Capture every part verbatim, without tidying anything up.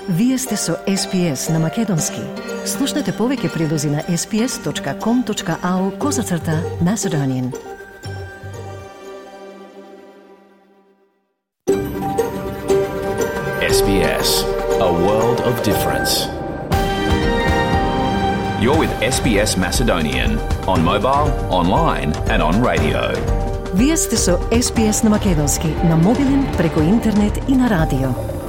Вие сте со Ес Би Ес на Македонски. Слушнете повеќе прилози на ес би ес точка ком точка ау козацрта Macedonian. Ес Би Ес, a world of difference. You're with Ес Би Ес Macedonian on mobile, online and on radio. Вие сте со Ес Би Ес на Македонски на мобилен, преку интернет и на радио.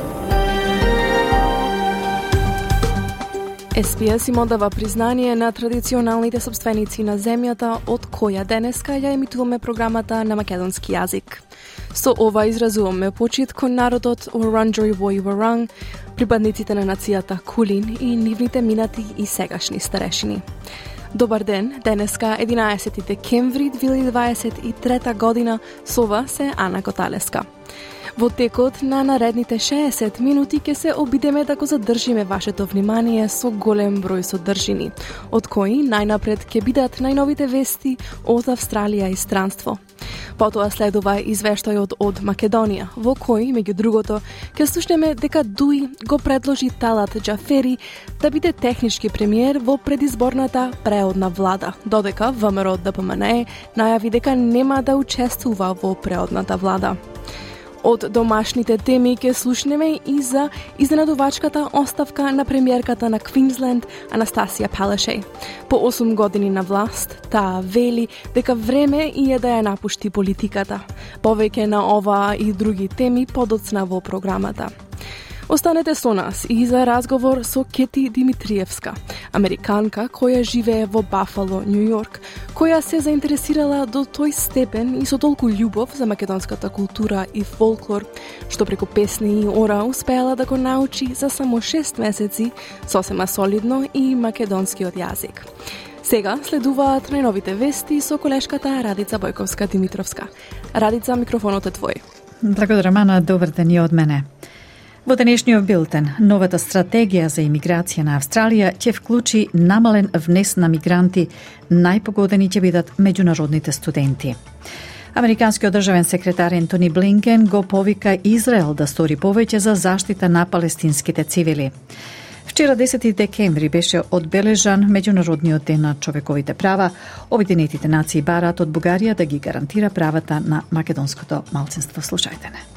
Ес Би Ес им одава признание на традиционалните собственици на земјата од која денеска ја емитуваме програмата на македонски јазик. Со ова изразуваме почит кон народот Уранџери Вој Варанг, припадниците на нацијата Кулин и нивните минати и сегашни старешини. Добар ден, денеска единаесети декември две илјади дваесет и трета година, со ова се Ана Коталеска. Во текот на наредните шеесет минути ќе се обидеме да го задржиме вашето внимание со голем број содржини, од кои најнапред ќе бидат најновите вести од Австралија и странство. Потоа следува извештајот од Македонија, во кој, меѓу другото, ќе слушнеме дека Дуи го предложи Талат Џафери да биде технички премиер во предизборната преодна влада, додека ВМРО Д П М Н Е најави дека нема да учествува во преодната влада. Од домашните теми ќе слушнеме и за изненадувачката оставка на премиерката на Квинсленд Анастасија Палашеј. По осум години на власт, таа вели дека време и е да ја напушти политиката. Повеќе на ова и други теми подоцна во програмата. Останете со нас и за разговор со Кети Димитриевска, американка која живее во Бафало, Њу Јорк, која се заинтересирала до тој степен и со толку љубов за македонската култура и фолклор, што преку песни и ора успеала да го научи за само шест месеци сосема солидно и македонскиот јазик. Сега следуваат најновите вести со колешката Радица Бојковска Димитровска. Радица, микрофонот е твој. Благодарам, Ана, добар ден и од мене. Во денешниот билтен, новата стратегија за имиграција на Австралија ќе вклучи намален внес на мигранти, најпогодени ќе бидат меѓународните студенти. Американскиот државен секретар Ентони Блинкен го повика Израел да стори повеќе за заштита на палестинските цивили. Вчера десети декември беше одбележан Меѓународниот ден на човековите права. Обединетите нации бараат од Бугарија да ги гарантира правата на македонското малцинство. Слушајте не.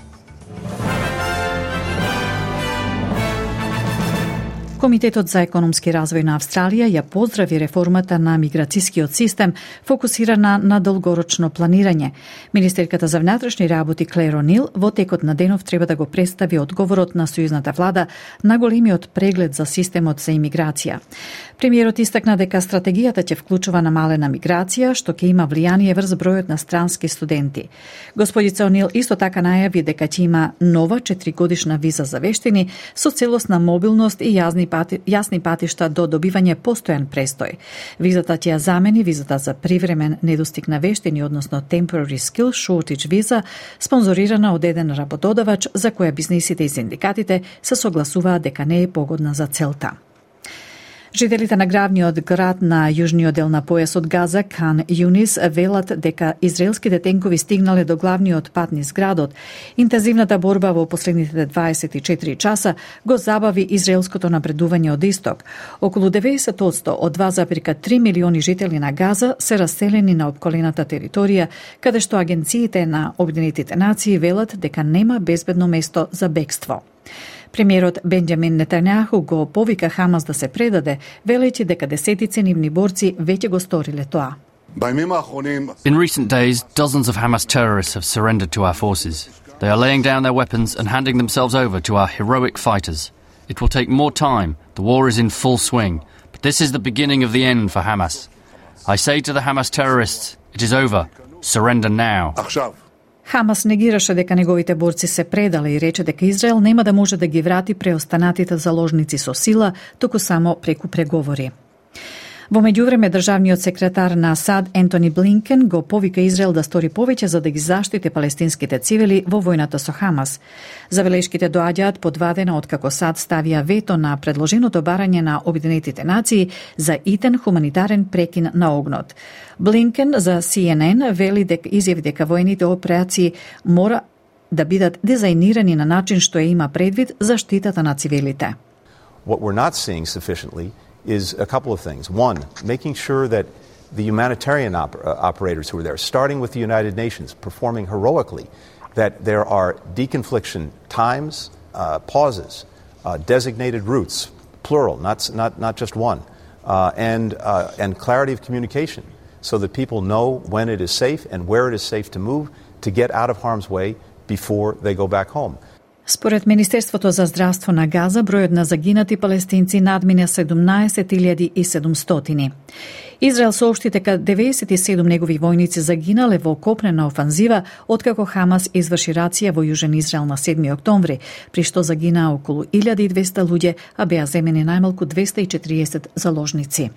Комитетот за економски развој на Австралија ја поздрави реформата на миграцијскиот систем, фокусирана на долгорочно планирање. Министерката за внатрешни работи Клер О'Нил во текот на денов треба да го представи одговорот на сојузната влада на големиот преглед за системот за имиграција. Премиерот истакна дека стратегијата ќе вклучува намалена миграција, што ќе има влијание врз бројот на странски студенти. Господица О'Нил исто така најави дека ќе има нова четиригодишна виза за вештини со целосна мобилност и јазни Пати, јасни патишта до добивање постојан престој. Визата ќе ја замени визата за привремен недостиг на вештини, односно Temporary Skill Shortage виза, спонзорирана од еден работодавач за која бизнисите и синдикатите се согласуваат дека не е погодна за целта. Жителите на главниот град на јужниот дел на појасот Газа, Кан Юнис, велат дека израелските тенкови стигнале до главниот пат низ градот. Интензивната борба во последните дваесет и четири часа го забави израелското напредување од исток. Околу деветдесет одсто од два зарез и три милиони жители на Газа се раселени на опколената територија, каде што агенциите на Обединетите нации велат дека нема безбедно место за бегство. Премиерот Бенџамин Нетањаху го повика Хамас да се предаде, велејќи дека десетици нивни борци веќе го сториле тоа. In recent days, dozens of Hamas terrorists have surrendered to our forces. They are laying down their weapons and handing themselves over to our heroic fighters. It will take more time. The war is in full swing. But this is the beginning of the end for Hamas. I say to the Hamas terrorists, it is over. Surrender now. Хамас негираше дека неговите борци се предале и рече дека Израел нема да може да ги врати преостанатите заложници со сила, туку само преку преговори. Во меѓувреме, државниот секретар на САД Ентони Блинкен го повика Израел да стори повеќе за да ги заштити палестинските цивили во војната со Хамас. Забелешките доаѓаат по два дена откако САД ставија вето на предложеното барање на Обединетите нации за итен хуманитарен прекин на огнот. Блинкен за Си Ен Ен вели дека изјави дека војните операции мора да бидат дизајнирани на начин што ја има предвид заштитата на цивилите. What we're not seeing sufficiently is a couple of things. One, making sure that the humanitarian op- uh, operators who are there, starting with the United Nations, performing heroically, that there are deconfliction times, uh, pauses, uh, designated routes, plural, not, not, not just one, uh, and, uh, and clarity of communication so that people know when it is safe and where it is safe to move to get out of harm's way before they go back home. Според Министерството за здравство на Газа, бројот на загинати палестинци надмина седумнаесет илјади и седумстотини. Израел соопшти дека деветдесет и седум негови војници загинале во копнена офанзива откако Хамас изврши рација во Јужен Израел на седми октомври, при што загинаа околу илјада и двесте луѓе, а беа земени најмалку двесте и четириесет заложници.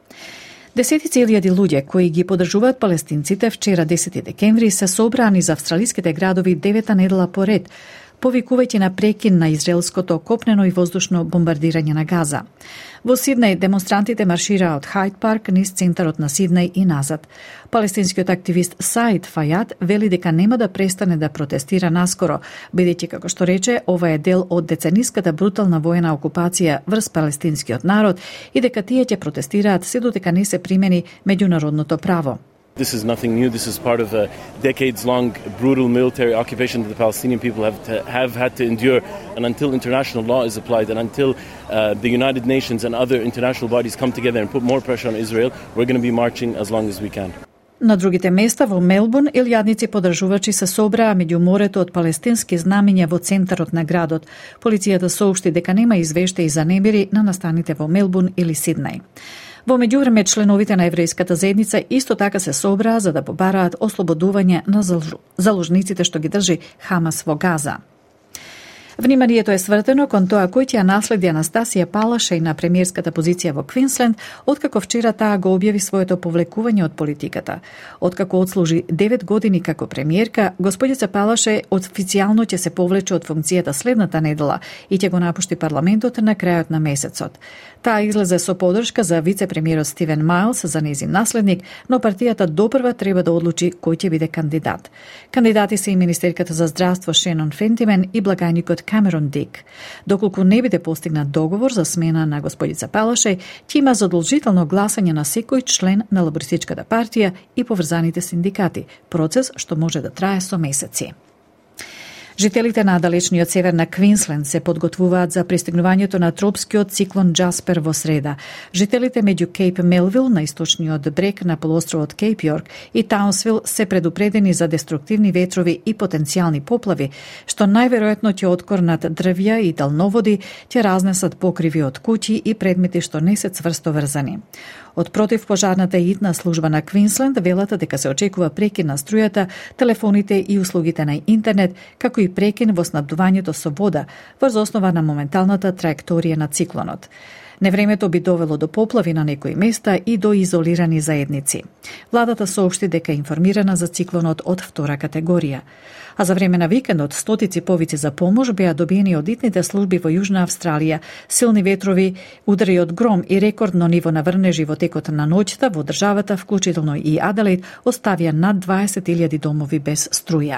Десетици илјади луѓе кои ги поддржуваат палестинците вчера десети декември се собрани за австралиските градови девета недела поред, повикувајќи на прекин на израелското копнено и воздушно бомбардирање на Газа. Во Сиднеј демонстрантите маршираа од Хајд парк низ центарот на Сиднеј и назад. Палестинскиот активист Саид Фајат вели дека нема да престане да протестира наскоро, бидејќи, како што рече, ова е дел од децениската брутална воена окупација врз палестинскиот народ и дека тие ќе протестираат се додека не се примени меѓународното право. This is nothing new. This is part of a decades-long brutal military occupation that the Palestinian people have to, have had to endure. And until international law is applied and until uh, the United Nations and other international bodies come together and put more pressure on Israel, we're going to be marching as long as we can. На другите места во Мелбурн, илјадници поддржувачи се собраа меѓу морето од палестински знамиња во центарот на градот. Полицијата соопшти дека нема извештаи за немири на настаните во Мелбурн или Сиднеј. Во меѓувреме, членовите на еврејската заедница исто така се собраа за да побараат ослободување на заложниците што ги држи Хамас во Газа. Вниманието е свртено кон тоа кој ќе ја наследи Анастасија Палашај на премиерската позиција во Квинсленд, откако вчера таа го објави своето повлекување од политиката. Откако отслужи девет години како премиерка, господица Палашај официјално ќе се повлече од функцијата следната недела и ќе го напушти парламентот на крајот на месецот. Таа излезе со поддршка за вице-премиерот Стивен Мајлс за нејзин наследник, но партијата допрва треба да одлучи кој ќе биде кандидат. Кандидати се и министерката за здравство Шенон Фентимен и благајникот Камерон Дик. Доколку не биде постигнат договор за смена на господица Палашај, ќе има задолжително гласање на секој член на лабористичката партија и поврзаните синдикати, процес што може да трае со месеци. Жителите на далечниот север на Квинсленд се подготвуваат за пристигнувањето на тропскиот циклон Джаспер во среда. Жителите меѓу Кейп Мелвил на источниот брег на полуостровот Кейп Јорк и Таунсвил се предупредени за деструктивни ветрови и потенцијални поплави, што најверојатно ќе откорнат дрвја и далноводи, ќе разнесат покриви од куќи и предмети што не се цврсто врзани. Од противпожарната итна служба на Квинсленд велат дека се очекува прекин на струјата, телефоните и услугите на интернет, како и прекин во снабдувањето со вода, врз основа на моменталната траекторија на циклонот. Невремето би довело до поплави на некои места и до изолирани заедници. Владата соопшти дека е информирана за циклонот од втора категорија. А за време на викендот стотици повици за помош беа добиени од итните служби во Јужна Австралија. Силни ветрови, удари од гром и рекордно ниво на врнежи во текот на ноќта во државата, вклучително и Аделаид, оставија над дваесет илјади домови без струја.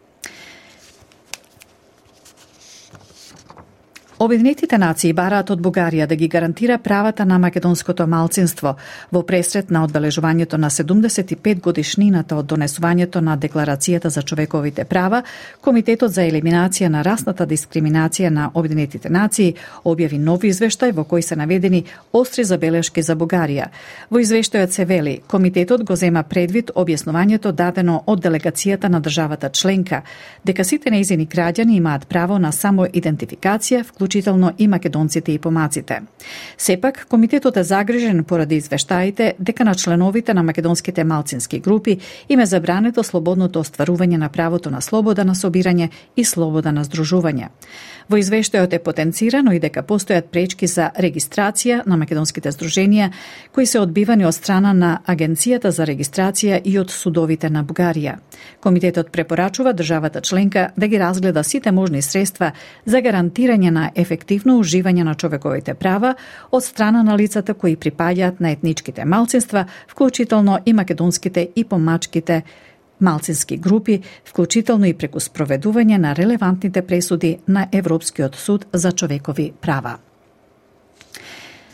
Обединетите нации бараат од Бугарија да ги гарантира правата на македонското малцинство во пресрет на одбележувањето на седумдесет и пет годишнината од донесувањето на Декларацијата за човековите права. Комитетот за елиминација на расната дискриминација на Обединетите нации објави нов извештај во кој се наведени остри забелешки за Бугарија. Во извештајот се вели, комитетот го зема предвид објаснувањето дадено од делегацијата на државата членка, дека сите нејзини граѓани имаат право на самоидентификација, вклучително и македонците и помаците. Сепак, комитетот е загрижен поради извештаите дека на членовите на македонските малцински групи им е забрането слободното остварување на правото на слобода на собирање и слобода на здружување. Во извештајот е потенцирано и дека постојат пречки за регистрација на македонските здруженија, кои се одбивани од страна на Агенцијата за регистрација и од судовите на Бугарија. Комитетот препорачува државата членка да ги разгледа сите можни средства за гарантирање на ефективно уживање на човековите права од страна на лицата кои припаѓаат на етничките малцинства, вклучително и македонските и помачките малцински групи, вклучително и преку спроведување на релевантните пресуди на Европскиот суд за човекови права.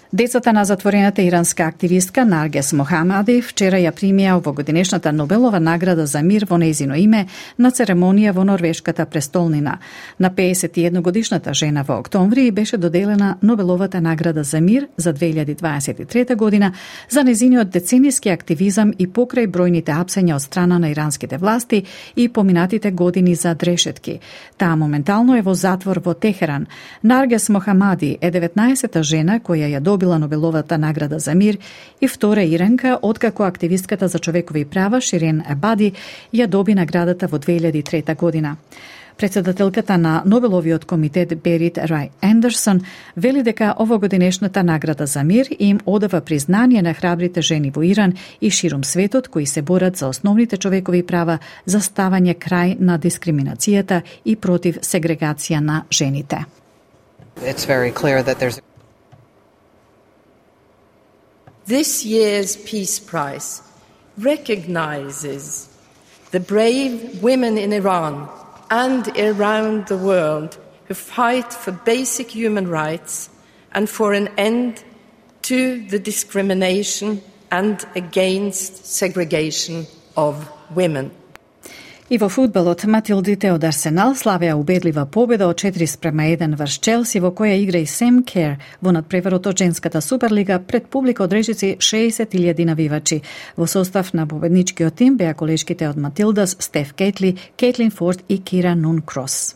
Децата на затворената иранска активистка Наргес Мохамади вчера ја примија овогодинешната Нобелова награда за мир во нејзино име на церемонија во норвешката престолнина. На пеесет и една годишната жена во октомври беше доделена Нобеловата награда за мир за две илјади дваесет и трета година за нејзиниот децениски активизам и покрај бројните апсења од страна на иранските власти и поминатите години за дрешетки. Таа моментално е во затвор во Техеран. Наргес Мохамади е деветнаесета жена која ја добила Нобеловата награда за мир и втора иранка откако активистката за човекови права Ширин Ебади ја доби наградата во две илјади и трета година. Председателката на Нобеловиот комитет Берит Рај Андерсон вели дека овогодинешната награда за мир им одава признание на храбрите жени во Иран и ширум светот кои се борат за основните човекови права, за ставање крај на дискриминацијата и против сегрегација на жените. It's very clear that there's This year's Peace Prize recognizes the brave women in Iran and around the world who fight for basic human rights and for an end to the discrimination and against segregation of women. И во фудбалот, Матилдите од Арсенал славеа убедлива победа од четири спрема еден врз Челси, во која игра и Сем Кер во надпреварот од женската Суперлига пред публика од речиси шеесет илјади навивачи. Во состав на победничкиот тим беа колешките од Матилдас Стеф Кейтли, Кейтлин Форд и Кира Нун Крос.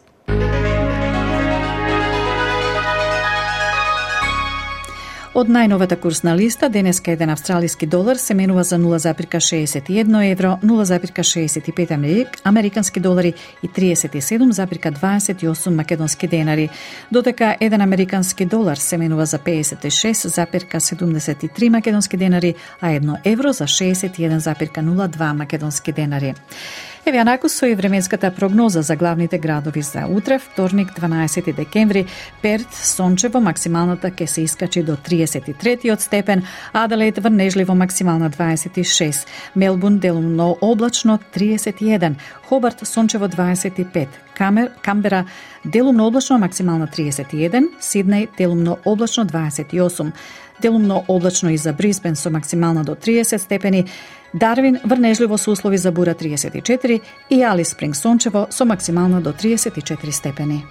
Од најновата курсна листа, денеска еден австралиски долар се менува за нула запирка шеесет и едно евро, нула запирка шеесет и пет американски долари и триесет и седум запирка дваесет и осум македонски денари, додека еден американски долар се менува за пеесет и шест запирка седумдесет и три македонски денари, а едно евро за шеесет и еден запирка нула два македонски денари. Еве анаку со и временската прогноза за главните градови за утре, вторник, дванаесети декември. Перт, сончево, максималната ќе се искачи до триесет и трети степен, Аделаид врнежливо максимална дваесет и шест, Мелбурн делумно облачно триесет и еден, Хобарт сончево дваесет и пет, Камер, Камбера делумно облачно максимална триесет и еден, Сиднеј делумно облачно дваесет и осум, делумно облачно и за Брисбен со максимална до триесет степени, Дарвин врнежливо со услови за бура триесет и четири и Алис Спринг сончево со максимална до триесет и четири степени.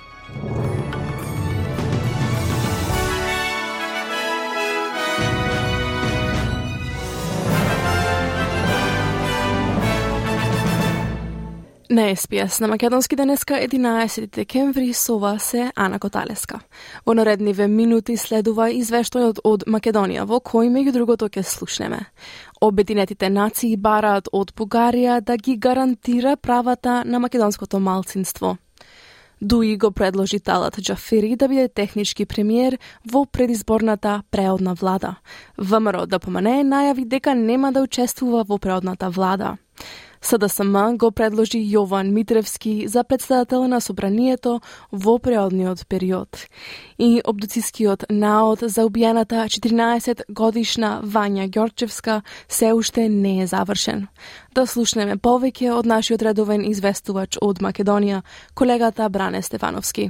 На Ес Би Ес на македонски денеска единаесети декември со вас е Ана Коталеска. Во наредниве минути следува извештајот од Македонија, во кој меѓу другото ќе слушнеме. Обединетите нации бараат од Бугарија да ги гарантира правата на македонското малцинство. Дуи го предложи Талат Џафери да биде технички премиер во предизборната преодна влада. ВМРО ДПМН најави дека нема да учествува во преодната влада. С Д С М го предложи Јован Митревски за председател на собранието во преодниот период. И обдуцискиот наод за убиената четиринаесет годишна Вања Ѓорчевска се уште не е завршен. Да слушнеме повеќе од нашиот редовен известувач од Македонија, колегата Бране Стефановски.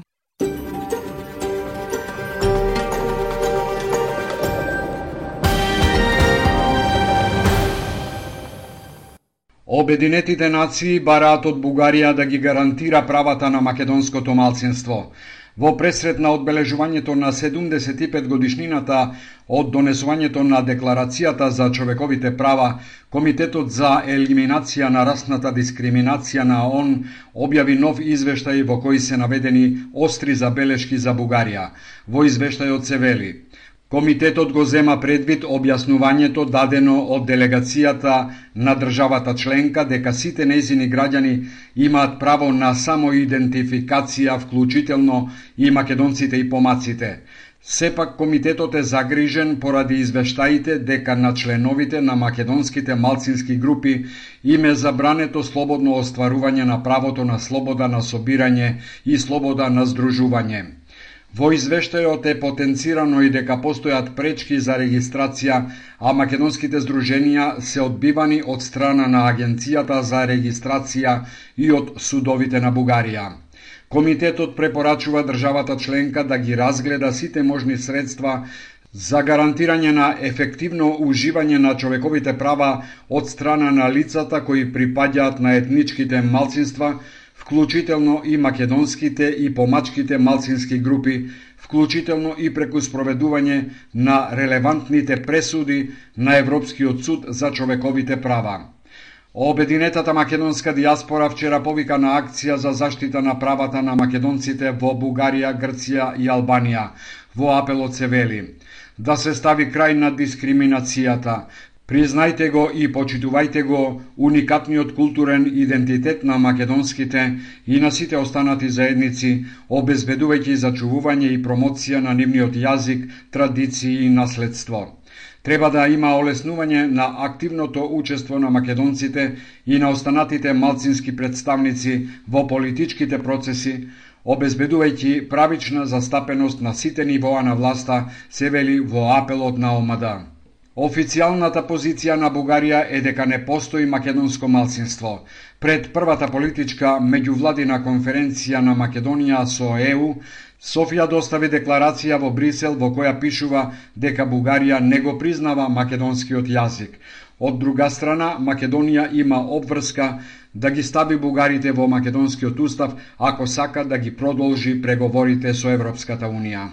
Обединетите нации бараат од Бугарија да ги гарантира правата на македонското малцинство. Во пресрет на одбележувањето на седумдесет и пет годишнината од донесувањето на Декларацијата за човековите права, Комитетот за елиминација на расната дискриминација на ООН објави нов извештај во кој се наведени остри забелешки за Бугарија. Во извештајот се вели: Комитетот го зема предвид објаснувањето дадено од делегацијата на државата членка дека сите нејзини граѓани имаат право на самоидентификација, вклучително и македонците и помаците. Сепак комитетот е загрижен поради извештаите дека на членовите на македонските малцински групи им е забрането слободно остварување на правото на слобода на собирање и слобода на здружување. Во извештајот е потенцирано и дека постојат пречки за регистрација, а македонските здруженија се одбивани од страна на Агенцијата за регистрација и од судовите на Бугарија. Комитетот препорачува државата членка да ги разгледа сите можни средства за гарантирање на ефективно уживање на човековите права од страна на лицата кои припаѓаат на етничките малцинства, вклучително и македонските и помачките малцински групи, вклучително и преку спроведување на релевантните пресуди на Европскиот суд за човековите права. Обединетата македонска диаспора вчера повика на акција за заштита на правата на македонците во Бугарија, Грција и Албанија. Во апелот се вели: да се стави крај на дискриминацијата, признајте го и почитувајте го уникатниот културен идентитет на македонските и на сите останати заедници, обезбедувајќи зачувување и промоција на нивниот јазик, традиции и наследство. Треба да има олеснување на активното учество на македонците и на останатите малцински представници во политичките процеси, обезбедувајќи правична застапеност на сите нивоа на власта, се вели во апелот на ОМАД. Официјалната позиција на Бугарија е дека не постои македонско малцинство. Пред првата политичка меѓувладина конференција на Македонија со Е У, Софија достави декларација во Брисел во која пишува дека Бугарија не го признава македонскиот јазик. Од друга страна, Македонија има обврска да ги стави бугарите во македонскиот устав ако сака да ги продолжи преговорите со Европската Унија.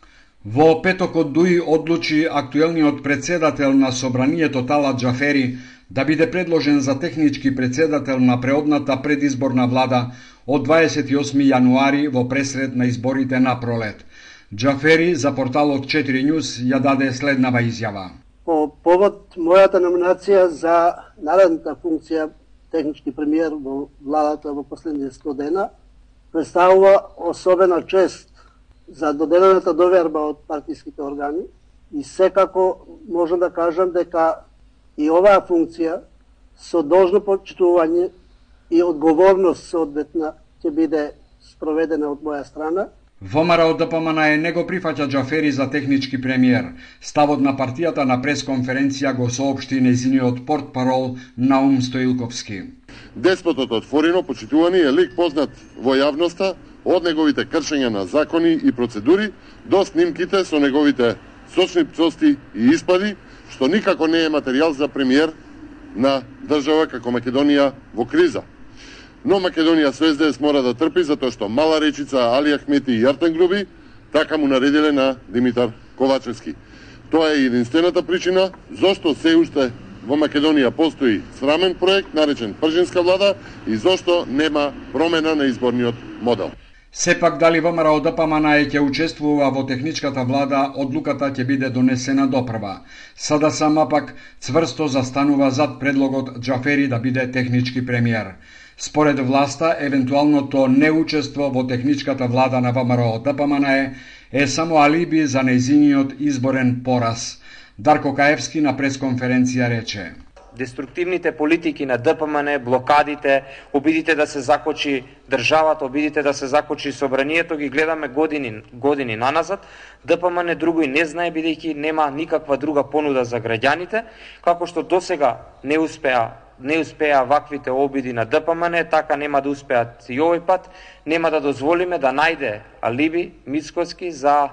Во петокот Дуи одлучи актуелниот председател на Собранието Талат Џафери да биде предложен за технички председател на преодната предизборна влада од дваесет и осми јануари во пресред на изборите на пролет. Џафери за порталот четири News ја даде следнава изјава. По повод мојата номинација за наредната функција технички премиер во владата во последните сто дена представува особена чест за доделената доверба од партиските органи и секако можам да кажам дека и оваа функција со должно почитување и одговорност соодветна ќе биде спроведена од моја страна. ВМРО Д П М Н Е не го прифаќа Џафери за технички премиер. Ставот на партијата на пресконференција го соопшти нејзиниот портпарол Наум Стоилковски. Деспотот отворено почитувани е лик познат во јавноста од неговите кршења на закони и процедури до снимките со неговите сочни пцости и испади, што никако не е материјал за премиер на држава како Македонија во криза. Но Македонија со Ес Де Ес мора да трпи затоа што Мала Речица, Али Ахмети и Артен Груби така му наредиле на Димитар Ковачевски. Тоа е единствената причина зошто се уште во Македонија постои срамен проект наречен Пржинска влада и зошто нема промена на изборниот модел. Сепак дали ВМРО Д П М Н Е ќе учествува во техничката влада, одлуката ќе биде донесена допрва. Сада сама пак цврсто застанува зад предлогот Џафери да биде технички премиер. Според власта, евентуалното неучество во техничката влада на ВМРО Д П М Н Е е само алиби за нејзиниот изборен пораз. Дарко Каевски на пресконференција рече: деструктивните политики на Д П М Н Е, блокадите, обидите да се закочи државата, обидите да се закочи собранието, ги гледаме години, години наназад. Д П М Н друго и не знае, бидејќи нема никаква друга понуда за граѓаните, како што досега не успеа не успеа ваквите обиди на Д П М Н, така нема да успеат и овој пат. Нема да дозволиме да најде алиби мицкоски за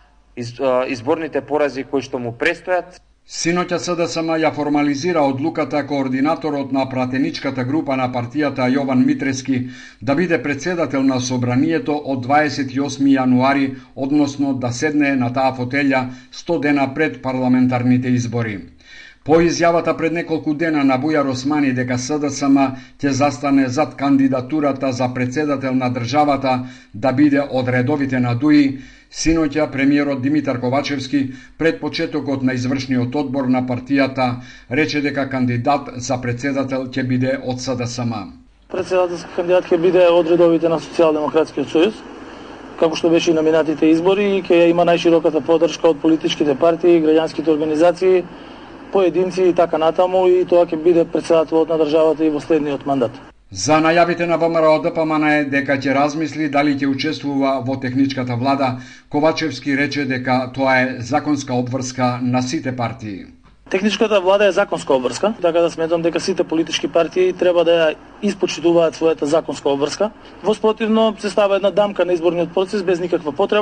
изборните порази кои што му престојат. Синоќа С Д С М ја формализира одлуката координаторот на пратеничката група на партијата Јован Митрески да биде председател на собранието од дваесет и осми јануари, односно да седне на таа фотелја сто дена пред парламентарните избори. По изјавата пред неколку дена на Бујар Османи дека С Д С М ќе застане зад кандидатурата за председател на државата да биде од редовите на Дуи, синоќа премиерот Димитар Ковачевски пред почетокот на извршниот одбор на партијата рече дека кандидат за председател ќе биде од С Д С М. Председателски кандидат ќе биде од редовите на Социјалдемократскиот сојуз, како што беше и на минатите избори, и ќе има најшироката поддршка од политичките партии, граѓанските организации, поединци и така натаму, и тоа ќе биде председателот на државата и во следниот мандат. За најавите на ВМРО Д П М Н Е дека ќе размисли дали ќе учествува во техничката влада, Ковачевски рече дека тоа е законска обврска на сите партии. Техничката влада е законска обврска, така да сметам дека сите политички партии треба да ја испочитуваат својата законска обврска. Во спротивно се става една дамка на изборниот процес без никаква потреба.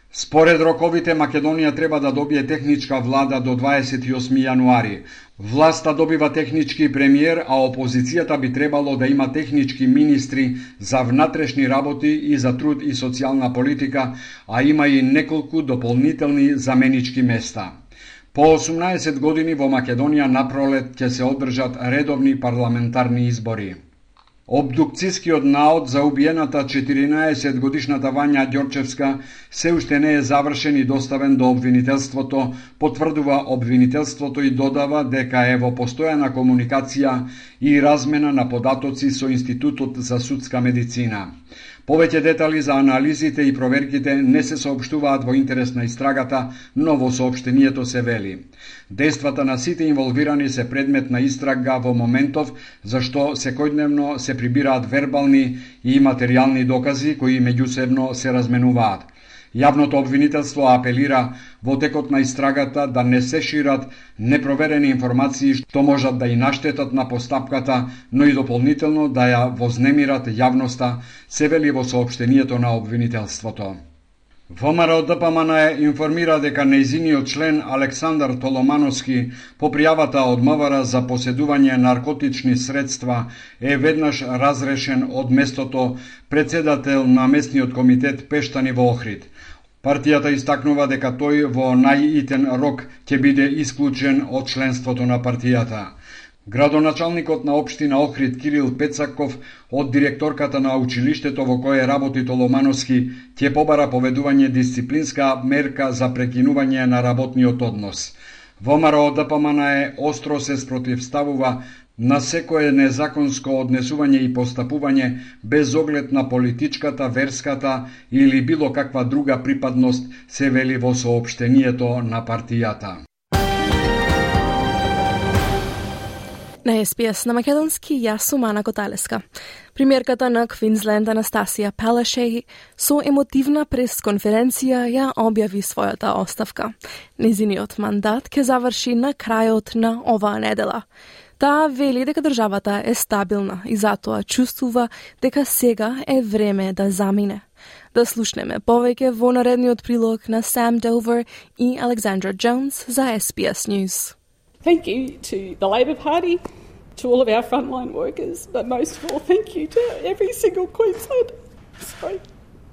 Според роковите, Македонија треба да добие техничка влада до дваесет и осми јануари. Власта добива технички премиер, а опозицијата би требало да има технички министри за внатрешни работи и за труд и социјална политика, а има и неколку дополнителни заменички места. По осумнаесет години во Македонија напролет ќе се одржат редовни парламентарни избори. Обдукцијскиот наод за убиената четиринаесет годишната Вања Ѓорчевска се уште не е завршен и доставен до обвинителството, потврдува обвинителството и додава дека е во постојана комуникација и размена на податоци со Институтот за судска медицина. Повеќе детали за анализите и проверките не се соопштуваат во интерес на истрагата, но во соопштението се вели: дејствата на сите инволвирани се предмет на истрага во моментов, зашто секојдневно се прибираат вербални и материјални докази кои меѓусебно се разменуваат. Јавното обвинителство апелира во текот на истрагата да не се шират непроверени информации што можат да и наштетат на постапката, но и дополнително да ја вознемират јавноста, се вели во соопштението на обвинителството. ВМРО ДПМН информира дека нејзиниот член Александар Толомановски по пријавата од МВР за поседување наркотични средства е веднаш разрешен од местото председател на местниот комитет Пештани во Охрид. Партијата истакнува дека тој во најитен рок ќе биде исклучен од членството на партијата. Градоначалникот на општина Охрид Кирил Пецаков од директорката на училиштето во кое работи Толомановски ќе побара поведување дисциплинска мерка за прекинување на работниот однос. ВМРО ДПМН остро се спротивставува на секое незаконско однесување и постапување без оглед на политичката, верската или било каква друга припадност, се вели во соопштението на партијата. На Ес Би Ес на македонски јас сум Ана Коталеска. Премиерката на Квинсленд Анастасија Палашеј со емотивна пресконференција ја објави својата оставка. Незиниот мандат ќе заврши на крајот на оваа недела. Таа вели дека државата е стабилна и затоа чувствува дека сега е време да замине. Да слушнеме повеќе во наредниот прилог на Сам Довер и Александра Джонс за Ес Би Ес News. Thank you to the Labor Party, to all of our frontline workers, but most of all, thank you to every single Queenslander. Sorry.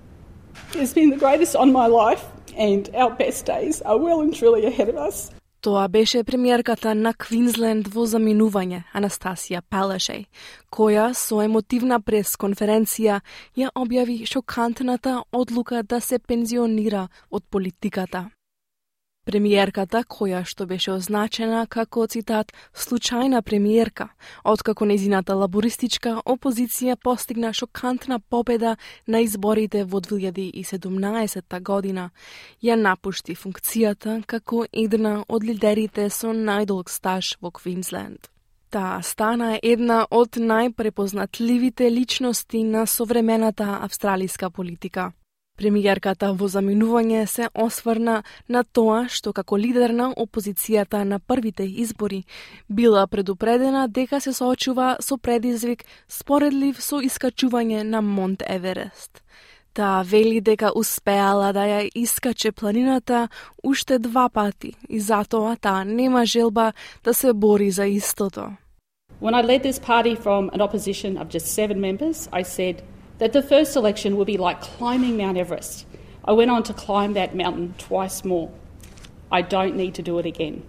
It's been the greatest on my life, and our best days are well and truly ahead of us. Тоа беше премиерката на Квинсленд во заминување, Анастасија Палашеј, која со емотивна пресконференција ја објави шокантната одлука да се пензионира од политиката. Премиерката, која што беше означена како, цитат, случајна премиерка, откако незината лабористичка опозиција постигна шокантна победа на изборите во две илјади и седумнаесетта година, ја напушти функцијата како една од лидерите со најдолг стаж во Квинсленд. Таа стана една од најпрепознатливите личности на современата австралиска политика. Премиерката во заминување се осврна на тоа што како лидер на опозицијата на првите избори била предупредена дека се соочува со предизвик споредлив со искачување на Монт Еверест. Таа вели дека успеала да ја искаче планината уште два пати и затоа таа нема желба да се бори за истото. When I led this party from an opposition of just seven members, I said that the first election would be like climbing Mount Everest. I went on to climb that mountain twice more. I don't need to do it again.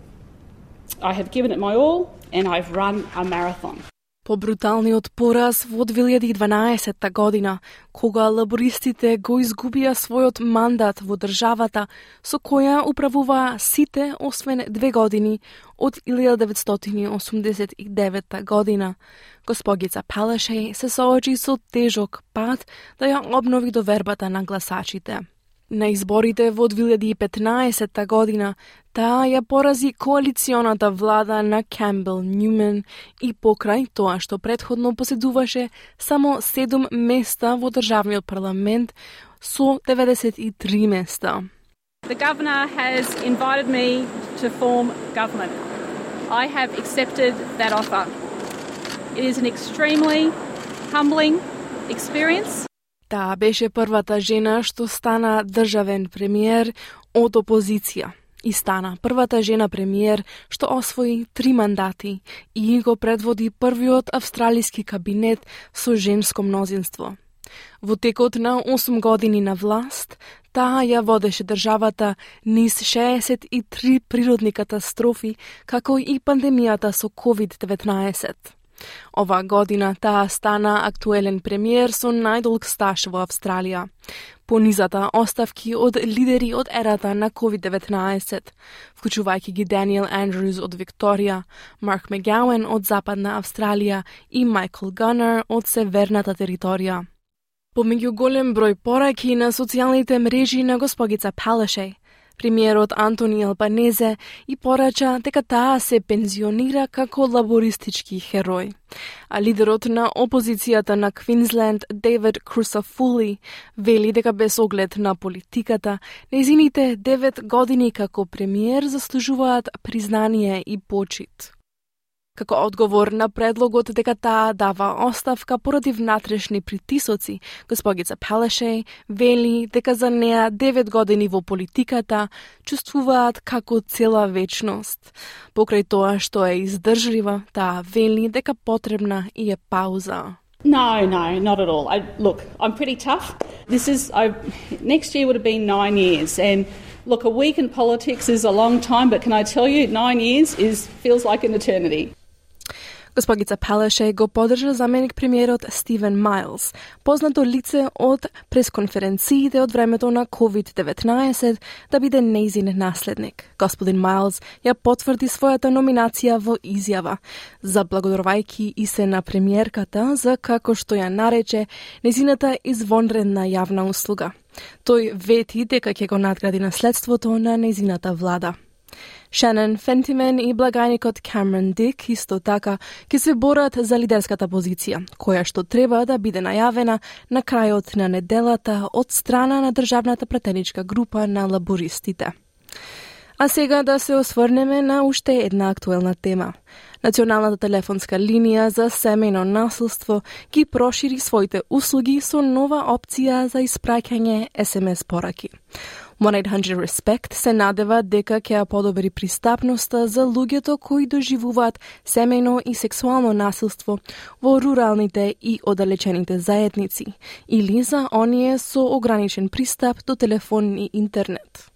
I have given it my all and I've run a marathon. По бруталниот пораз во две илјади и дванаесетта година, кога лабористите го изгубија својот мандат во државата со која управуваа сите освен две години од илјада деветстотини осумдесет и деветта година, госпогица Палашеј се соочи со тежок пат да ја обнови довербата на гласачите. На изборите во две илјади и петнаесетта година таа ја порази коалиционата влада на Камбел Нјумен и покрај тоа што претходно поседуваше само седум места во државниот парламент со деветдесет и три места. The governor has invited me to form government. I have accepted that offer. It is an extremely humbling experience. Таа беше првата жена што стана државен премиер од опозиција и стана првата жена премиер што освои три мандати и го предводи првиот австралиски кабинет со женско мнозинство. Во текот на осум години на власт, таа ја водеше државата низ шеесет и три природни катастрофи, како и пандемијата со ковид деветнаесет. Ова година таа стана актуелен премиер со најдолг стаж во Австралија. Понизата оставки од лидери од ерата на ковид деветнаесет, вклучувајќи ги Даниел Андрюс од Викторија, Марк Мегауен од Западна Австралија и Майкл Гунер од Северната територија. Помеѓу голем број пораки на социјалните мрежи на госпогица Palaszczuk, премиерот Антони Албанезе и порача дека таа се пензионира како лабористички херој. А лидерот на опозицијата на Квинсленд, Дейвид Крусафули, вели дека без оглед на политиката, нејзините девет години како премиер заслужуваат признание и почит. Како одговор на предлогот дека таа дава оставка поради внатрешни притисоци, госпогица Palaszczuk вели дека за неа девет години во политиката чувствуваат како цела вечност. Покрај тоа што е издржлива, таа вели дека потребна и е пауза. No, no, not at all. I, look, I'm pretty tough. This is, I, next year would have been nine years, and look, a week in politics is a long time, but can I tell you, nine years is feels like an eternity. Госпогица Palaszczuk го поддржа заменик премиерот Стивен Майлс, познато лице од пресконференциите од времето на ковид деветнаесет, да биде нејзин наследник. Господин Майлс ја потврди својата номинација во изјава, заблагодарувајќи и се на премиерката за, како што ја нарече, нејзината извонредна јавна услуга. Тој вети дека ќе го надгради наследството на нејзината влада. Шенон Фентимен и благајникот Камерон Дик исто така ќе се борат за лидерската позиција, која што треба да биде најавена на крајот на неделата од страна на државната пратеничка група на лабористите. А сега да се осврнеме на уште една актуелна тема. Националната телефонска линија за семејно насилство ги прошири своите услуги со нова опција за испраќање ес ем ес пораки. one eight hundred respect се надева дека ќе ја подобри пристапноста за луѓето кои доживуваат семејно и сексуално насилство во руралните и оддалечените заедници или за оние со ограничен пристап до телефон и интернет.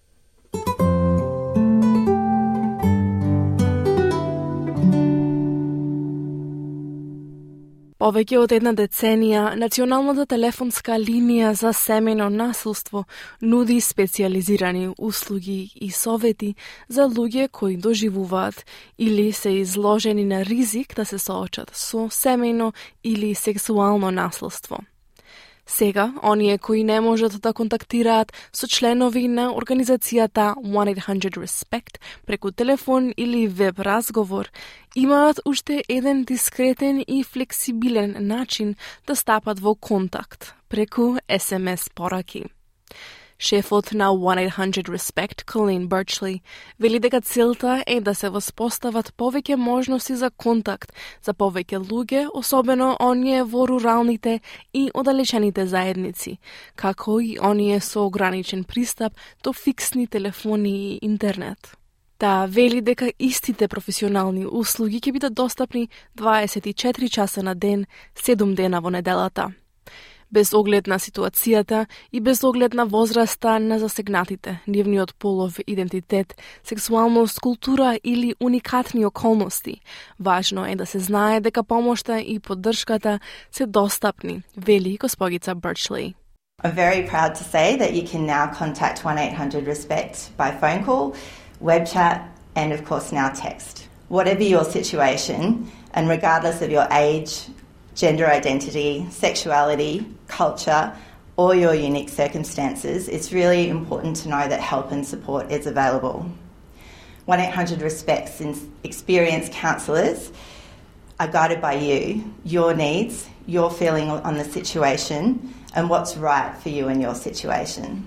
Повеќе од една деценија, Националната телефонска линија за семејно насилство нуди специјализирани услуги и совети за луѓе кои доживуваат или се изложени на ризик да се соочат со семејно или сексуално насилство. Сега, оние кои не можат да контактираат со членови на организацијата one eight hundred respect преку телефон или веб разговор, имаат уште еден дискретен и флексибилен начин да стапат во контакт преку ес ем ес пораки. Шефот на one eight hundred respect, Colleen Birchley, вели дека целта е да се воспостават повеќе можности за контакт за повеќе луѓе, особено оние во руралните и оддалечените заедници, како и оние со ограничен пристап до фиксни телефони и интернет. Таа вели дека истите професионални услуги ќе бидат достапни дваесет и четири часа на ден, седум дена во неделата. Без оглед на ситуацијата и без оглед на возраста на засегнатите, нивниот полов идентитет, сексуалност, култура или уникатни околности, важно е да се знае дека помошта и поддршката се достапни, вели госпогица Birchley. I'm very proud to say that you can now contact one eight hundred respect by phone call, web chat, and of course now text. Whatever your situation, and regardless of your age, gender identity, sexuality, culture, or your unique circumstances, it's really important to know that help and support is available. one eight hundred respect's experienced counsellors are guided by you, your needs, your feeling on the situation, and what's right for you in your situation.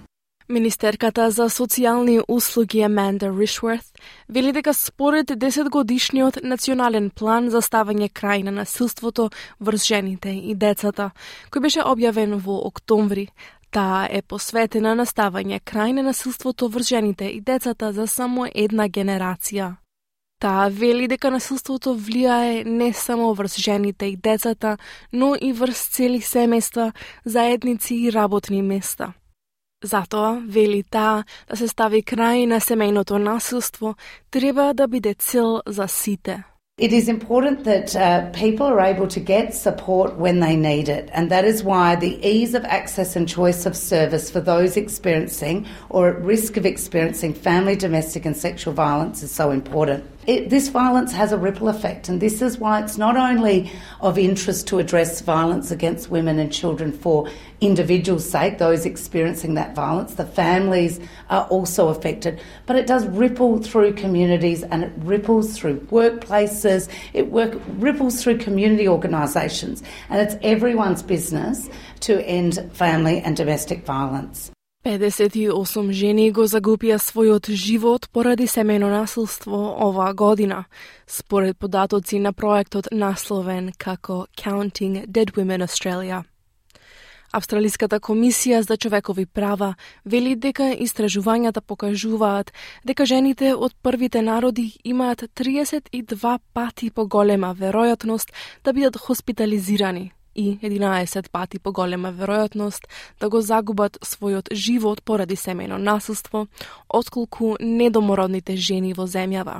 Министерката за социјални услуги Аманда Ришворth вели дека според десетгодишниот национален план за ставање крај на насилството врз жените и децата, кој беше објавен во октомври, таа е посветена на ставање крај на насилството врз жените и децата за само една генерација. Таа вели дека насилството влијае не само врз жените и децата, но и врз цели семејства, заедници и работни места. Затоа, вели таа, да се стави крај на семејното насилство треба да биде цел за сите. It is important that uh, people are able to get support when they need it, and that is why the ease of access and choice of service for those experiencing or at risk of experiencing family, domestic and sexual violence is so important. It, this violence has a ripple effect, and this is why it's not only of interest to address violence against women and children for individuals' sake, those experiencing that violence, the families are also affected, but it does ripple through communities and it ripples through workplaces, it work, ripples through community organisations, and it's everyone's business to end family and domestic violence. педесет и осум жени го загубија својот живот поради семејно насилство оваа година, според податоци на проектот насловен како Counting Dead Women Australia. Австралиската комисија за човекови права вели дека истражувањата покажуваат дека жените од првите народи имаат триесет и два пати поголема веројатност да бидат хоспитализирани и единаесет пати поголема веројатност да го загубат својот живот поради семејно насилство, отколку недомородните жени во земјава.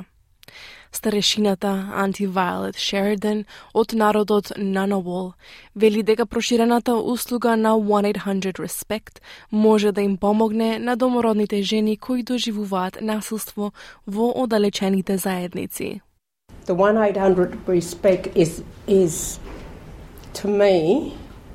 Старешината Анти-Вајолет Шеридан од народот Ngunnawal вели дека проширената услуга на one eight hundred RESPECT може да им помогне на домородните жени кои доживуваат насилство во оддалечените заедници. The one eight hundred RESPECT is is to me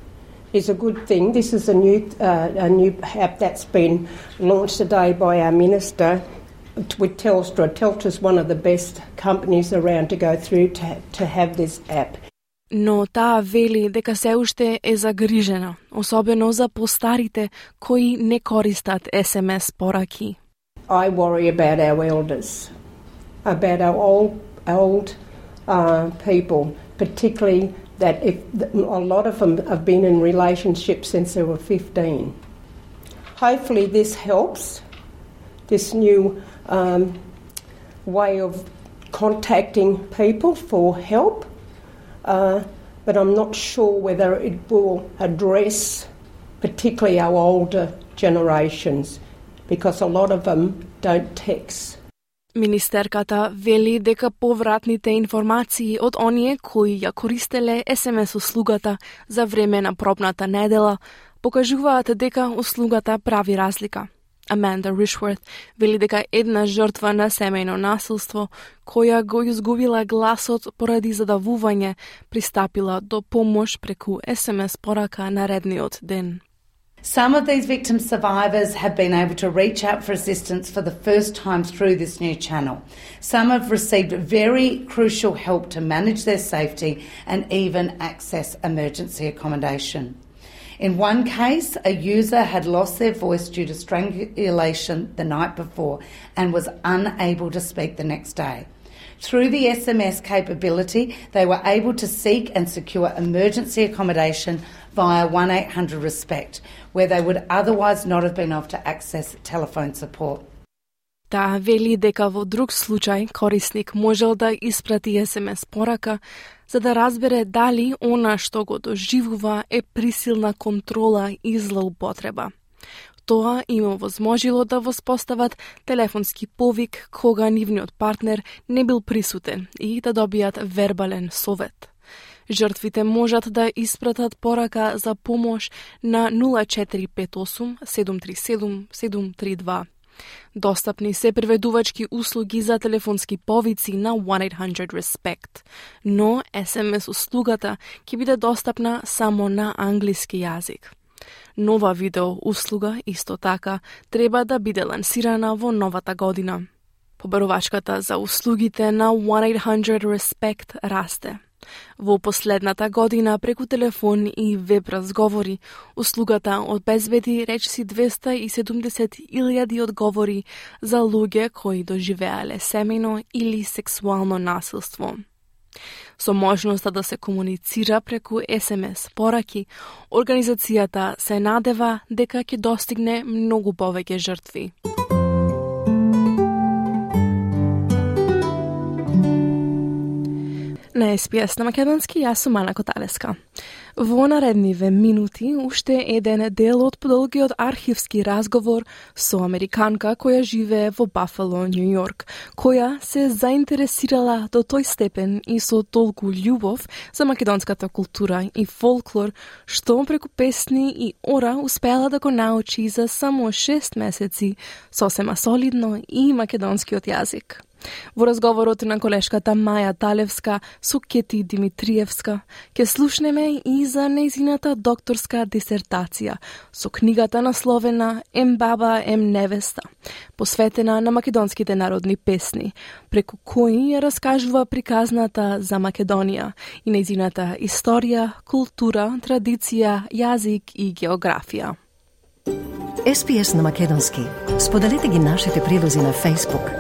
is a good thing. This is a new uh, a new app that's been launched today by our minister with Telstra. Telstra is one of the best companies around to go through to, to have this app. Но таа вели дека се уште е загрижена, особено за постарите кои не користат ес ем ес пораки. I worry about our elders, about our old old uh, people, particularly that if a lot of them have been in relationships since they were fifteen. Hopefully this helps, this new um, way of contacting people for help, uh, but I'm not sure whether it will address particularly our older generations, because a lot of them don't text. Министерката вели дека повратните информации од оние кои ја користеле ес ем ес услугата за време на пробната недела покажуваат дека услугата прави разлика. Аманда Ришворth вели дека една жртва на семејно насилство која го изгубила гласот поради задавување пристапила до помош преку ес ем ес порака наредниот ден. Some of these victim survivors have been able to reach out for assistance for the first time through this new channel. Some have received very crucial help to manage their safety and even access emergency accommodation. In one case, a user had lost their voice due to strangulation the night before and was unable to speak the next day. Through the ес ем ес capability, they were able to seek and secure emergency accommodation via one eight hundred RESPECT, where they would otherwise not have been able to access telephone support. Таа вели дека во друг случај корисник можел да испрати ес ем ес порака за да разбере дали она што го доживува е присилна контрола и злоупотреба. Тоа им овозможило да воспостават телефонски повик кога нивниот партнер не бил присутен и да добијат вербален совет. Жртвите можат да испратат порака за помош на нула четири пет осум седум три седум седум три два. Достапни се преведувачки услуги за телефонски повици на one eight hundred RESPECT, но ес ем ес услугата ќе биде достапна само на англиски јазик. Нова видео услуга исто така треба да биде лансирана во новата година. Побарувачката за услугите на one eight hundred RESPECT расте. Во последната година преку телефон и веб разговори, услугата обезбеди речиси двеста и седумдесет илјади одговори за луѓе кои доживеале семејно или сексуално насилство. Со можноста да се комуницира преку ес ем ес пораки, организацијата се надева дека ќе достигне многу повеќе жртви. На ес би ес на македонски, јас сум Ана Коталеска. Во наредниве минути уште еден дел од подолгиот архивски разговор со американка која живее во Бафало, Њу Јорк, која се заинтересирала до тој степен и со толку љубов за македонската култура и фолклор, што преку песни и ора успела да го научи за само шест месеци сосема солидно и македонскиот јазик. Во разговорот на колешката Маја Талевска со Кети Димитриевска ќе слушнеме и за нејзината докторска дисертација со книгата насловена Ем баба, ем невеста, посветена на македонските народни песни, преку кои ја раскажува приказната за Македонија и нејзината историја, култура, традиција, јазик и географија. ес би ес на македонски. Споделете ги нашите прилози на Facebook.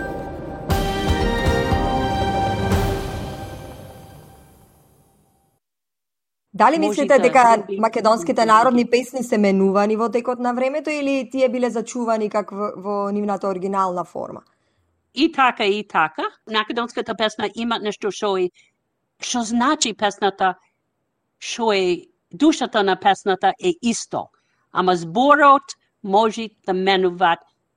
Дали мислите дека македонските народни песни се менувани во текот на времето или тие биле зачувани како во, во нивната оригинална форма? И така, и така. Македонската песна има нешто што е, што значи песната, што е душата на песната е исто. Ама зборот може да менуват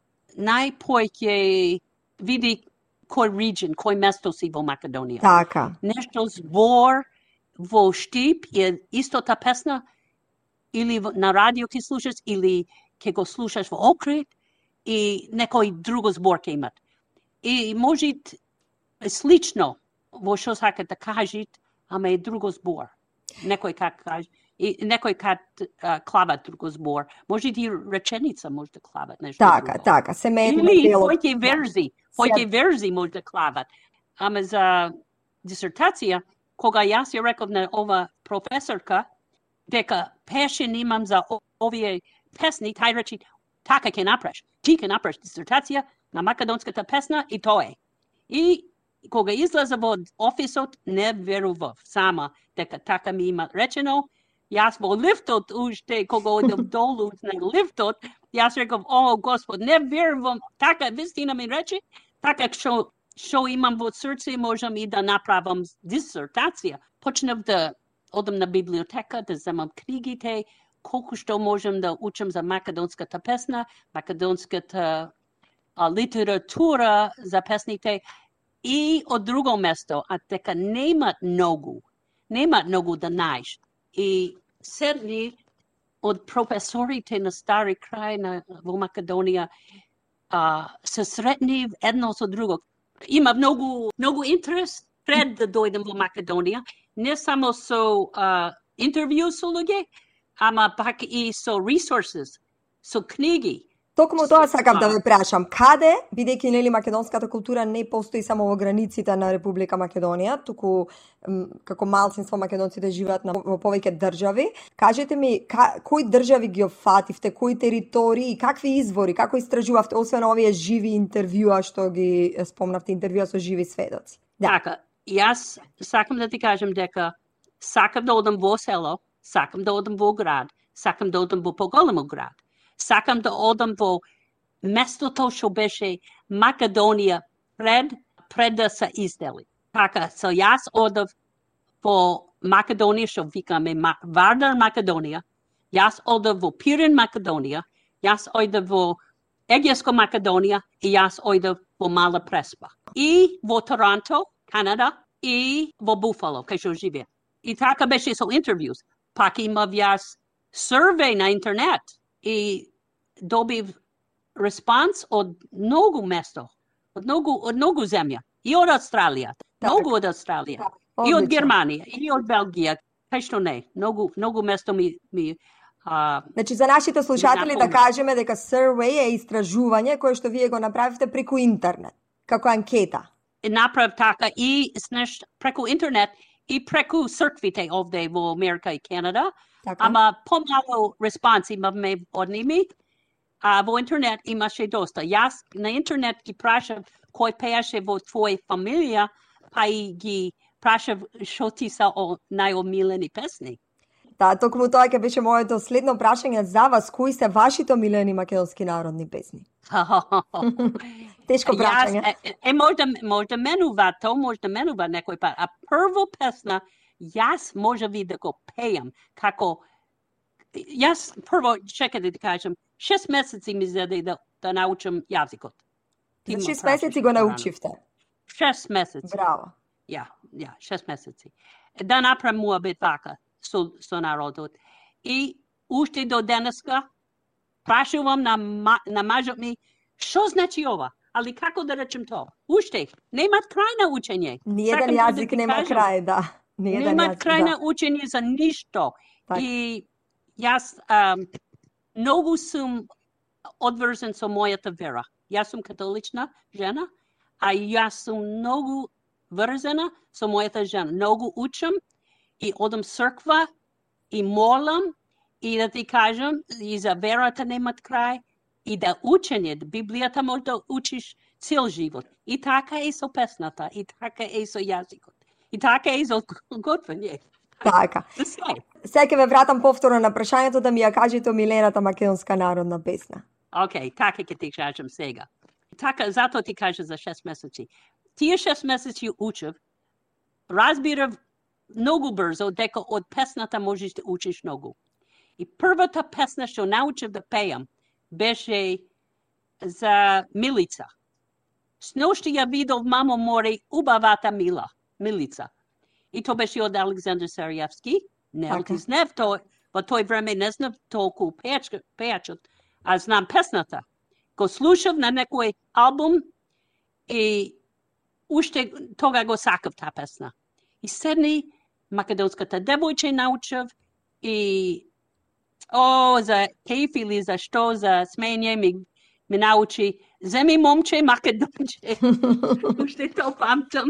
најпојќе види кој регион, кој место си во Македонија. Така. Нешто збор во Штип е истота песна или на радио ќе слушаш или ќе го слушаш во Окрит и некој друго збор ќе имат. И може слично во што сакат да кажат, ама е друго збор. Некој как каже и некој как клават друго збор. Може и реченица може да клават нешто така, друго. Така, семејно или дело. Или појќе верзи, појќе верзи може да клават. Ама за дисертација кога јас ја реков на ова професорка дека пешен имам за овие песни, тај речи, така ќе направиш. Ти ќе направиш дисертација на македонската песна и тоа е. И кога излеза во офисот, не верував сама дека така ми има речено. Јас во лифтот уште, кога одев долу на лифтот, јас реков, о, Господ, не верувам, така вистина ми рече, така што што имам во срце, можам и да направам дисертација. Почнав да одам на библиотека, да земам книгите, колку што можам да учам за македонската песна, македонската а, литература за песните и од друго место, а дека немат многу, немат многу да најш. И седни од професорите на Стари крај на, во Македонија а, се сретни едно со друго. Има многу, многу интерес пред да дојдем во Македонија, не само со uh, интервју со луѓе, ама пак и со resources, со книги. Токму тоа сакам да ве прашам, каде, бидејќи нели македонската култура не постои само во границите на Република Македонија, туку м, како малцинство македонците живеат на во повеќе држави, кажете ми ка, кои држави ги опфативте, кои територии, какви извори, како истражувавте, освен овие живи интервјуа што ги спомнавте, интервјуа со живи сведоци? Да. Така, јас сакам да ти кажам дека сакам да одам во село, сакам да одам во град, сакам да одам во поголемо град. Сакам да одам во местото што беше Македонија пред, пред да се издели. Така, со јас одав во Македонија, што викаме Вардар Македонија, јас одав во Пирин Македонија, јас одав во Егејско Македонија и јас одав во Мала Преспа. И во Торонто, Канада, и во Буфало, кај што живеам. И така беше со интервјус. Пак имав јас сурвеј на интернет. И добив респонс од многу место, од многу, од многу земја, и од Австралија, многу од Австралија, и од Германија, и од Белгија, кај што не, многу, многу место ми... ми а, значи, за нашите слушатели да кажеме дека survey е истражување кое што вие го направивте преку интернет, како анкета. Направив така и снеш, преку интернет и преку црквите овде во Америка и Канада. Така. Ама помало респонс имавме од ними. А во интернет имаше доста. Јас на интернет ги прашав кој пееше во твоја фамилија, па и ги прашав што ти са о најомилени песни. Да, токму тоа ќе беше моето следно прашање за вас, кои се вашите омилени македонски народни песни? Тешко прашање. Е, е можда можда менува то, можда менува некој пат. А прво песна јас може ви да го пеам како јас прво чекајте да кажам, шест месеци ми зеде да да научам јазикот. За шест месеци го научивте? Шест месеци. Браво. Ја, ја, шест месеци. Да направам муабет вака со со народот. И уште до денеска прашувам на на мажот ми што значи ова? Али како да речем тоа? Уште нема крај на учење. Ниеден јазик да нема кажем, крај, да. Ниеден нема јазик, крај да. на учење за ништо. Так. И јас um, многу сум одврзен со мојата вера. Јас сум католична жена, а јас сум многу врзана со мојата жена. Многу учам и одам црква и молам и да ти кажам и за верата немат крај и да учење, Библијата може да учиш цел живот. И така е со песната, и така е со јазикот. И така е со готвење. Така. Сега ќе ве вратам повторно на прашањето да ми ја кажете омилената македонска народна песна. Окей, okay, така ќе ти кажам сега. Така, затоа ти кажа за шест месеци. Тие шест месеци учев, разбирав многу брзо дека од песната можеш да учиш многу. И првата песна што научив да пеам беше за Милица. Сношти ја видов мамо море убавата Мила, Милица. И тоа беше од Александар Сариевски. Не ти знав тоа, во тој време не знав толку пејачот, а знам песната. Го слушав на некој албум и уште тога го сакав таа песна. И седни македонската девојче научав и о, за кеф или за што, за смење ми, ми научи земи момче македонче. Уште тоа памтам.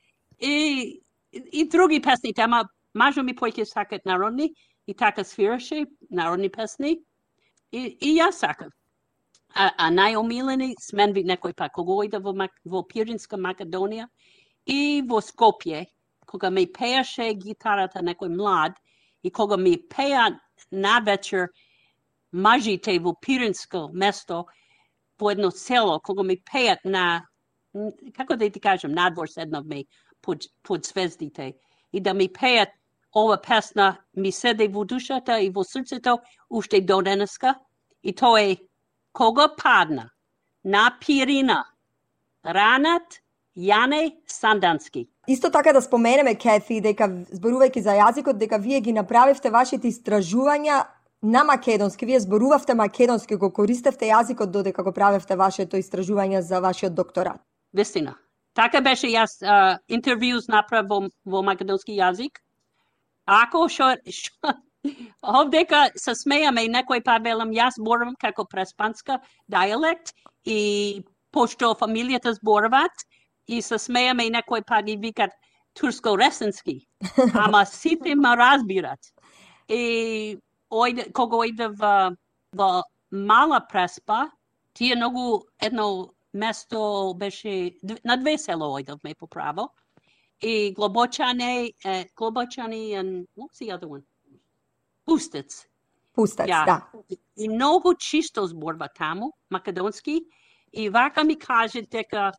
И и други песни, ама мажо ми појќе сакат народни и така свираше народни песни. И, и јас сакав. А, а најомилени смен ви некој пак кога ојде во, во Пиринска Македонија и во Скопје, кога ми пееше гитарата некој млад и кога ми пеа навечер мажите во Пиринско место во едно село, кога ми пеат на, како да ти кажам, надвор седнавме под, под звездите и да ми пеат ова песна ми седе во душата и во срцето уште до денеска и тоа е кога падна на Пирина ранат Јане Сандански. Исто така да споменеме, Кети, дека зборувајќи за јазикот, дека вие ги направивте вашите истражувања на македонски. Вие зборувавте македонски, го користевте јазикот додека го правевте вашето истражување за вашиот докторат. Вистина. Така беше, јас uh, интервјуз направив во, во македонски јазик. Ако шо, шо овдека се смејаме и некој па велам, јас зборувам како преспанска диалект и пошто фамилијата зборуваат и се смејаме и некој па ги викат турско-ресенски. Ама сите ме разбират. И ојде, кога ојде во, во Мала Преспа, тие многу едно место беше, на две село ојдовме по право. И Глобочане, uh, Глобочани and what's the other one? Пустец. Пустец, yeah. Да. И многу чисто зборва таму, македонски. И вака ми каже дека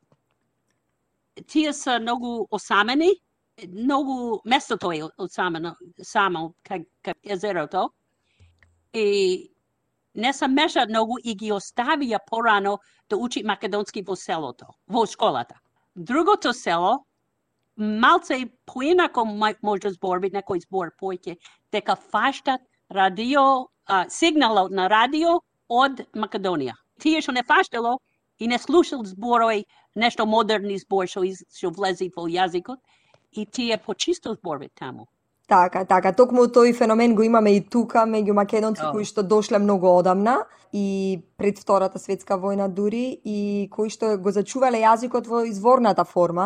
тие са многу осамени, многу местото е осамено, само кај езерото. И не се мешаат многу и ги оставија порано да учи македонски во селото, во школата. Другото село, малце поинако може да зборби, некој збор појќе, дека фаштат радио, а, сигналот на радио од Македонија. Тие што не фаштало и не слушал зборови, нешто модерни збор што, што влези во јазикот, и тие почисто зборби таму. Така, така. Токму тој феномен го имаме и тука, меѓу македонци oh. кои што дошле многу одамна и пред Втората светска војна дури и кои што го зачувале јазикот во изворната форма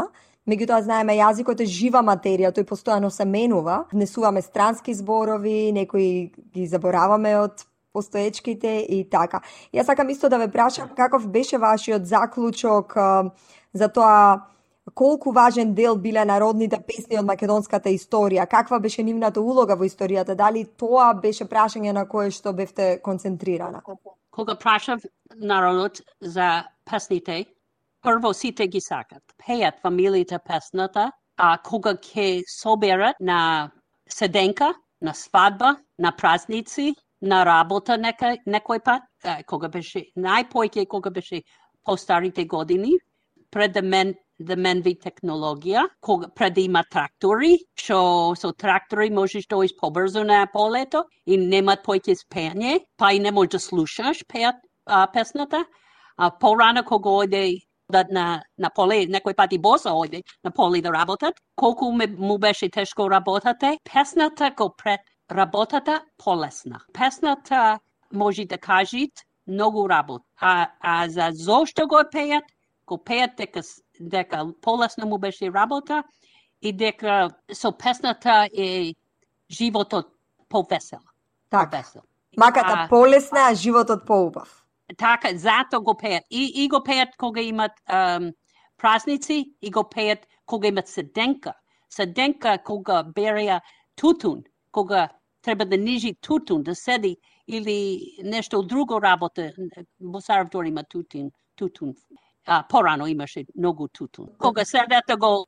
Меѓутоа знаеме јазикот е жива материја, тој постојано се менува. Внесуваме странски зборови, некои ги забораваме од постоечките и така. Јас сакам исто да ве прашам каков беше вашиот заклучок а, за тоа колку важен дел биле народните песни од македонската историја, каква беше нивната улога во историјата, дали тоа беше прашање на кое што бевте концентрирана? Кога прашав народот за песните, прво сите ги сакат. Пеат фамилиите песната, а кога ќе соберат на седенка, на свадба, на празници, на работа некој, некој пат, кога беше најпојќе кога беше по старите години, пред да мен да менви технологија, кога пред да има трактори, што со трактори можеш да оиш побрзо на полето и немат појќе спење, па и не можеш да слушаш пеат а, песната. А порано кога ојде на на поле, некој пати босо ојде на поле да работат, колку му беше тешко работате, песната го пред работата полесна. Песната може да кажат многу работ. А, а за зошто го пеат, го пеат дека, дека полесна му беше работа и дека со песната е животот повесел. Така. Повесел. Маката а, полесна, а животот поубав. Така, зато го пеат. И, и го пеат кога имат um, празници, и го пеат кога имат седенка. Седенка кога береа тутун, кога треба да нижи тутун, да седи или нешто друго работа. Во Саравтор има тутун. тутун. А, порано имаше многу тутун. Кога седат да го,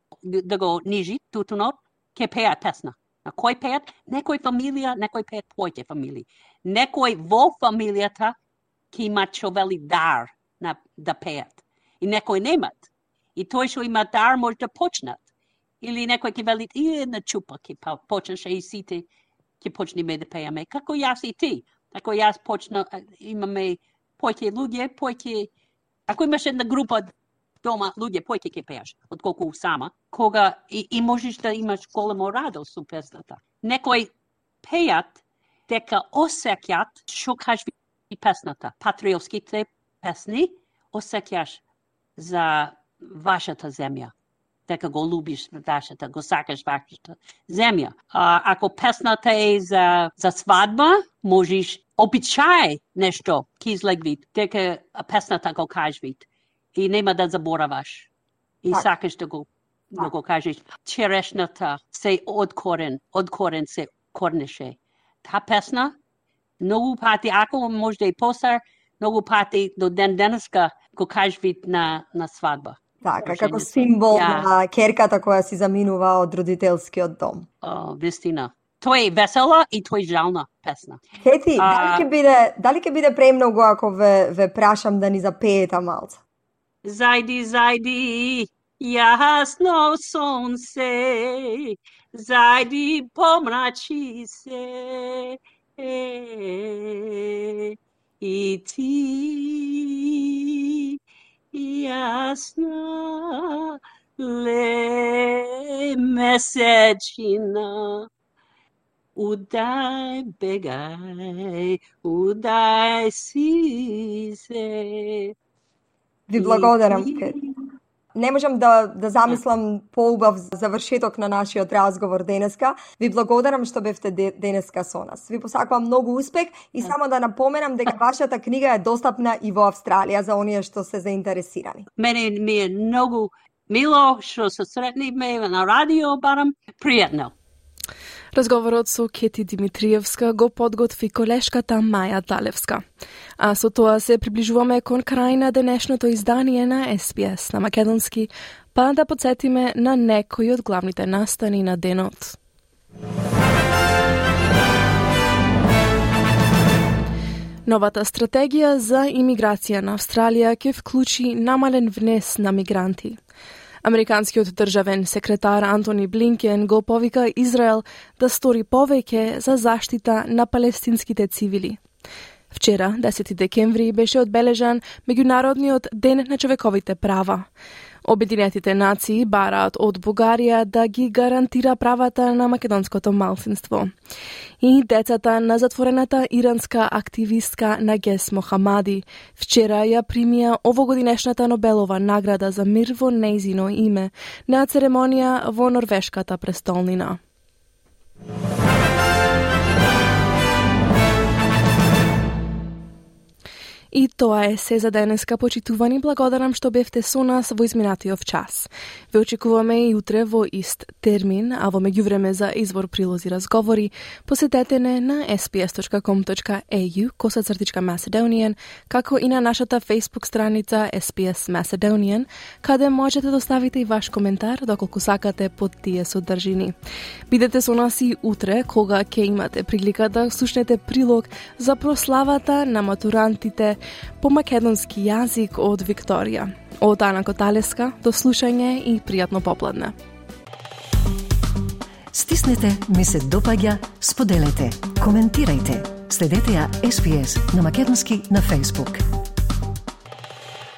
да го нижи тутунот, ке пеат песна. А кој пеат? Некој фамилија, некој пеат појќе фамилии. Некој во фамилијата ки имат што вели дар на, да пеат. И некој немат. И тој што има дар може да почнат. Или некој ки вели, и една чупа ки почнеше и сите ки почнеме да пееме. Како јас и ти. Ако јас почна, имаме појќе луѓе, појќе... Ако имаш една група дома луѓе, појќе ке пееш, отколку сама, кога и, и можеш да имаш големо радост со песната. Некој пеат дека осеќат што кажи и песната, патриотските песни, осеќаш за вашата земја, дека го любиш вашата, го сакаш вашата земја. А, ако песната е за, за свадба, можеш обичај нешто ки излегви, дека песната го кажи и нема да забораваш. И так. Сакаш да го, да го кажеш. Черешната се од корен, од корен се корнеше. Та песна многу пати, ако може да и постар, многу пати до ден денеска го кажи на, на свадба. Така, како символ ja. на керката која си заминува од родителскиот дом. О, вистина. Тој е весела и тој жална песна. Хети, а... дали ќе биде, дали ќе биде премногу ако ве, ве прашам да ни запеете малце? Зајди, зајди, јасно сонце, зајди помрачи се, е, и ти јасна ле месечина. Удај, бегај, удај си се. Ви благодарам. Не можам да, да замислам поубав завршеток на нашиот разговор денеска. Ви благодарам што бевте денеска со нас. Ви посакувам многу успех и само да напоменам дека вашата книга е достапна и во Австралија за оние што се заинтересирани. Мене ми е многу мило што се сретнивме на радио, барам пријатно. Разговорот со Кети Димитриевска го подготви колешката Маја Талевска. А со тоа се приближуваме кон крај на денешното издание на Ес Би Ес на македонски, па да подсетиме на некои од главните настани на денот. Новата стратегија за имиграција на Австралија ќе вклучи намален внес на мигранти. Американскиот државен секретар Антони Блинкен го повика Израел да стори повеќе за заштита на палестинските цивили. Вчера, десети декември, беше одбележан Меѓународниот ден на човековите права. Обединетите нации бараат од Бугарија да ги гарантира правата на македонското малцинство. И децата на затворената иранска активистка Нагес Мохамади вчера ја примија овогодинешната Нобелова награда за мир во нејзино име на церемонија во норвешката престолнина. И тоа е се за денеска, почитувани. Благодарам што бевте со нас во изминатиот час. Ве очекуваме и утре во ист термин, а во меѓувреме за извор, прилози, разговори, посетете не на ес би ес точка ком точка ей ю косацртичка Macedonian, како и на нашата Facebook страница ес би ес Macedonian, каде можете да оставите и ваш коментар, доколку сакате, под тие содржини. Бидете со нас и утре, кога ќе имате прилика да слушнете прилог за прославата на матурантите по македонски јазик од Викторија. Од Ана Коталеска, до слушање и пријатно попладне. Стиснете, ми се допаѓа, споделете, коментирајте. Следете ја ес би ес на македонски на Facebook.